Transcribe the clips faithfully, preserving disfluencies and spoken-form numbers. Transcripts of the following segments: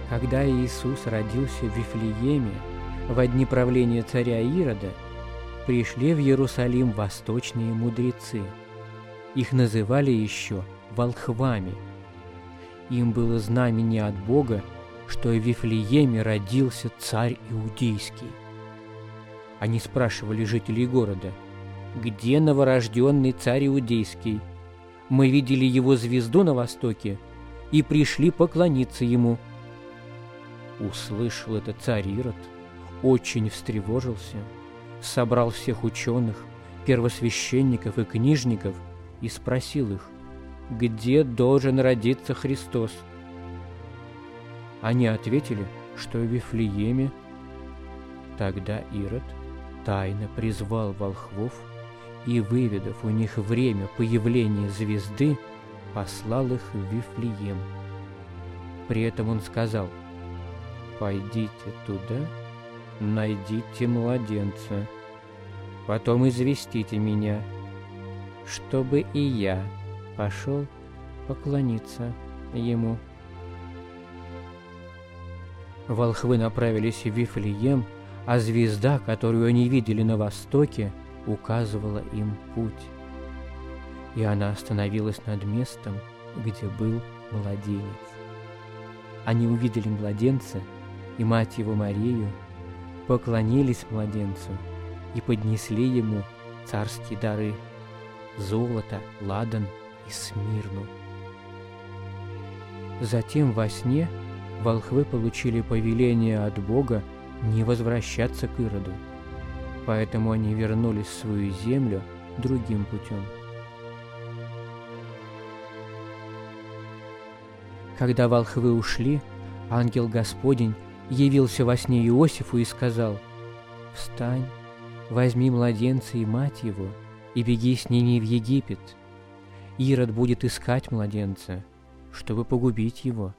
Когда Иисус родился в Вифлееме во дни правления царя Ирода, пришли в Иерусалим восточные мудрецы. Их называли еще волхвами. Им было знамение от Бога, что в Вифлееме родился царь Иудейский. Они спрашивали жителей города: «Где новорожденный царь Иудейский? Мы видели его звезду на востоке и пришли поклониться ему». Услышал это царь Ирод, очень встревожился, собрал всех ученых, первосвященников и книжников и спросил их: «Где должен родиться Христос?» Они ответили, что в Вифлееме. Тогда Ирод тайно призвал волхвов и, выведав у них время появления звезды, послал их в Вифлеем. При этом он сказал: «Пойдите туда, найдите младенца, потом известите меня, чтобы и я пошел поклониться ему». Волхвы направились в Вифлеем, а звезда, которую они видели на востоке, указывала им путь. И она остановилась над местом, где был младенец. Они увидели младенца и мать его Марию, поклонились младенцу и поднесли ему царские дары – золото, ладан и смирну. Затем во сне волхвы получили повеление от Бога не возвращаться к Ироду, поэтому они вернулись в свою землю другим путем. Когда волхвы ушли, ангел Господень явился во сне Иосифу и сказал: «Встань, возьми младенца и мать его, и беги с ними в Египет. Ирод будет искать младенца, чтобы погубить его».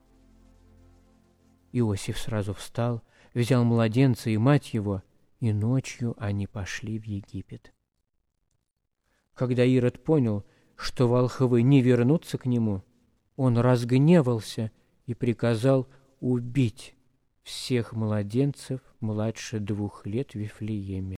Иосиф сразу встал, взял младенца и мать его, и ночью они пошли в Египет. Когда Ирод понял, что волхвы не вернутся к нему, он разгневался и приказал убить всех младенцев младше двух лет в Вифлееме.